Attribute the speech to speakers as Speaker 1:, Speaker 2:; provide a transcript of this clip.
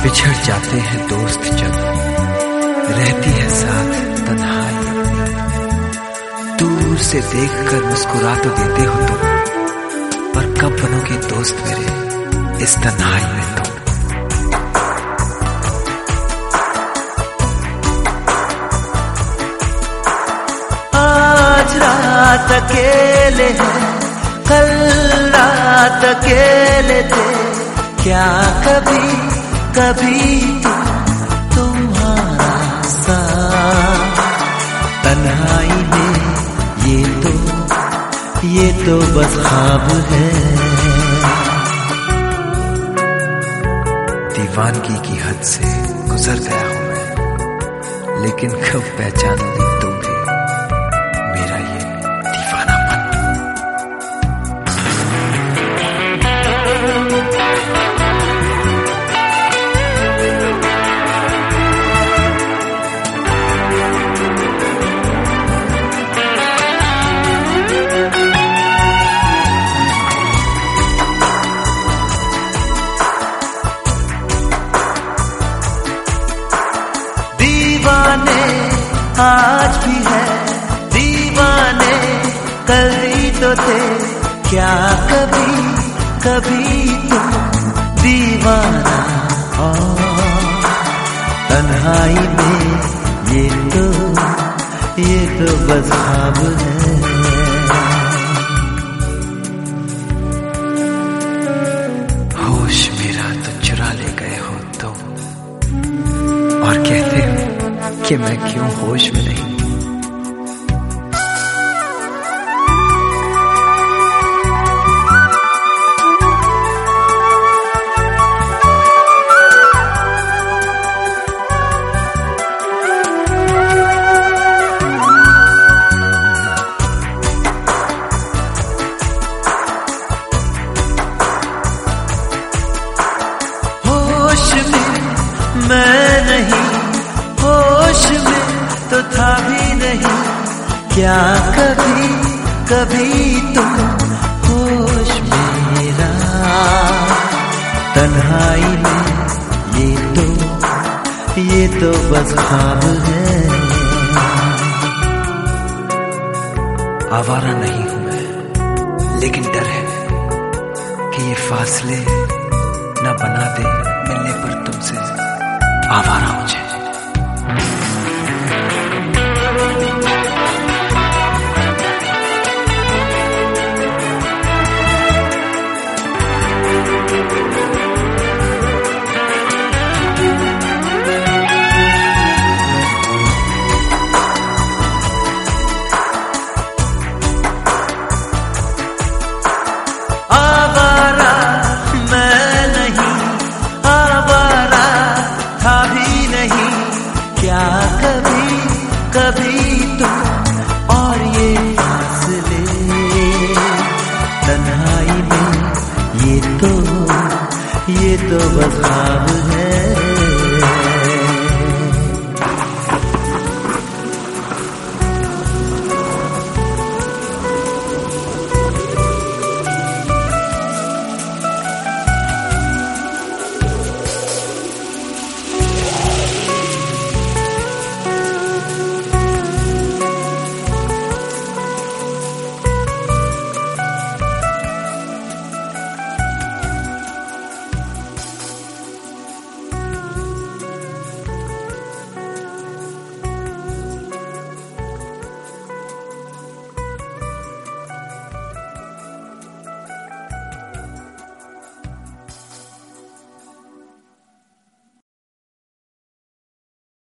Speaker 1: बिछड़ जाते हैं दोस्त जब रहती है साथ तन्हाई अपनी। दूर से देखकर मुस्कुरा तो देते हो तुम, पर कब बनोगे दोस्त मेरे इस तन्हाई में तुम।
Speaker 2: आज रात अकेले हैं, कल रात अकेले थे, क्या कभी कभी तुम्हारा साथ तन्हाई में ये तो बस ख्वाब है।
Speaker 1: दीवानगी की हद से गुजर गया हूं मैं, लेकिन कब पहचानोगी तुम भी मेरा ये दीवानापन।
Speaker 2: दीवाने आज भी है, दीवाने कल ही तो थे, क्या कभी कभी तुम दीवाना हो। तन्हाई में ये तो बस ख्वाब है।
Speaker 1: होश मेरा तो चुरा ले गए हो तुम, और कहते हो कि मैं क्यों होश में नहीं।
Speaker 2: होश में मैं नहीं, होश में तो था भी नहीं, क्या कभी कभी तुम होश मेरा। तन्हाई में ये तो बस ख्वाब है।
Speaker 1: आवारा नहीं हूं मैं, लेकिन डर है कि ये फासले न बना दे मिलने पर तुमसे आवारा मुझे।
Speaker 2: आवारा मैं नहीं, आवारा था भी नहीं, क्या कभी कभी तुम और ये फासले। तन्हाई में ये तो बस ख्वाब है।